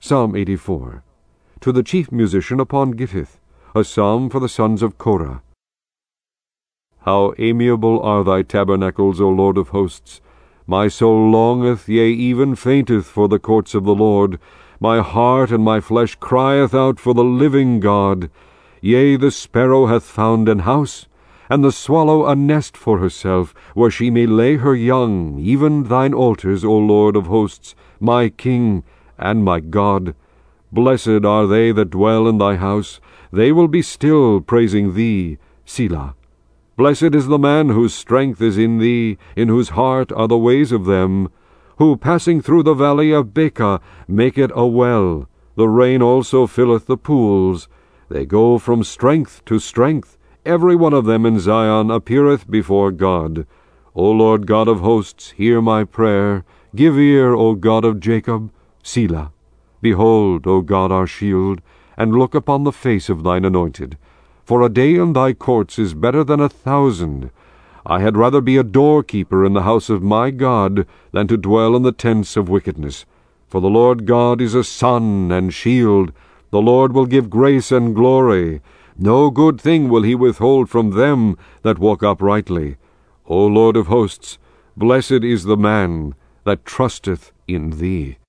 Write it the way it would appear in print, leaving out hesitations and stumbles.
Psalm 84. To the chief musician upon Gittith, a psalm for the sons of Korah. How amiable are thy tabernacles, O Lord of hosts! My soul longeth, yea, even fainteth for the courts of the Lord. My heart and my flesh crieth out for the living God. Yea, the sparrow hath found an house, and the swallow a nest for herself, where she may lay her young, even thine altars, O Lord of hosts, my King and my God. Blessed are they that dwell in thy house. They will be still praising thee. Selah. Blessed is the man whose strength is in thee, in whose heart are the ways of them, who, passing through the valley of Baca, make it a well. The rain also filleth the pools. They go from strength to strength. Every one of them in Zion appeareth before God. O Lord God of hosts, hear my prayer. Give ear, O God of Jacob. Selah. Behold, O God our shield, and look upon the face of thine anointed. For a day in thy courts is better than 1,000. I had rather be a doorkeeper in the house of my God than to dwell in the tents of wickedness. For the Lord God is a sun and shield. The Lord will give grace and glory. No good thing will he withhold from them that walk uprightly. O Lord of hosts, blessed is the man that trusteth in thee.